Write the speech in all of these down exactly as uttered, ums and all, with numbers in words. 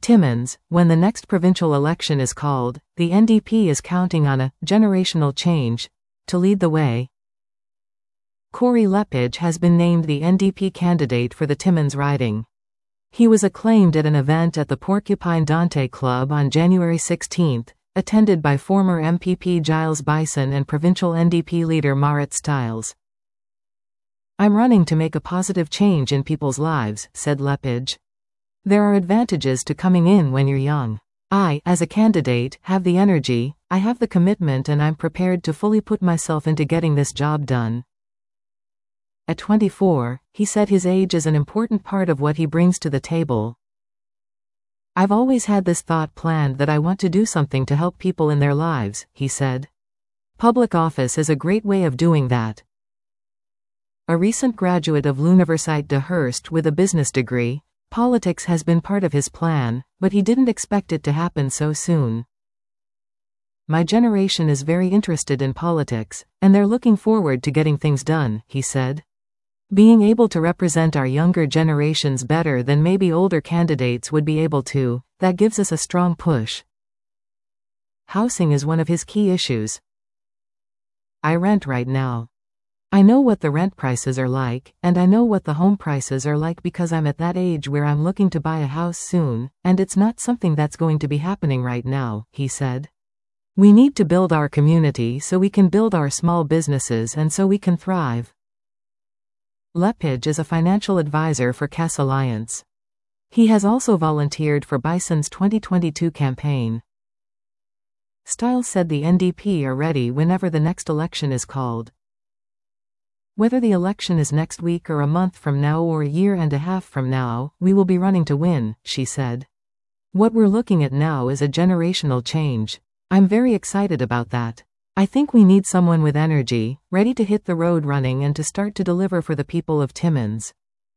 Timmins, when the next provincial election is called, the N D P is counting on a generational change to lead the way. Corey Lepage has been named the N D P candidate for the Timmins riding. He was acclaimed at an event at the Porcupine Dante Club on January sixteenth, attended by former M P P Giles Bison and provincial N D P leader Marit Stiles. "I'm running to make a positive change in people's lives," said Lepage. "There are advantages to coming in when you're young. I, as a candidate, have the energy, I have the commitment, and I'm prepared to fully put myself into getting this job done." At twenty-four, he said his age is an important part of what he brings to the table. "I've always had this thought planned that I want to do something to help people in their lives," he said. "Public office is a great way of doing that." A recent graduate of l'Université de Hearst with a business degree, politics has been part of his plan, but he didn't expect it to happen so soon. "My generation is very interested in politics, and they're looking forward to getting things done," he said. "Being able to represent our younger generations better than maybe older candidates would be able to, that gives us a strong push." Housing is one of his key issues. "I rent right now. I know what the rent prices are like, and I know what the home prices are like because I'm at that age where I'm looking to buy a house soon, and it's not something that's going to be happening right now," he said. "We need to build our community so we can build our small businesses and so we can thrive." Lepage is a financial advisor for Cass Alliance. He has also volunteered for Bison's twenty twenty-two campaign. Stiles said the N D P are ready whenever the next election is called. "Whether the election is next week or a month from now or a year and a half from now, we will be running to win," she said. "What we're looking at now is a generational change. I'm very excited about that. I think we need someone with energy, ready to hit the road running and to start to deliver for the people of Timmins."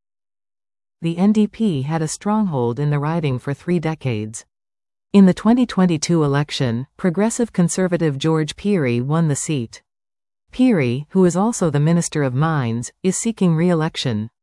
The N D P had a stronghold in the riding for three decades. In the twenty twenty-two election, progressive conservative George Pirie won the seat. Pirie, who is also the Minister of Mines, is seeking re-election.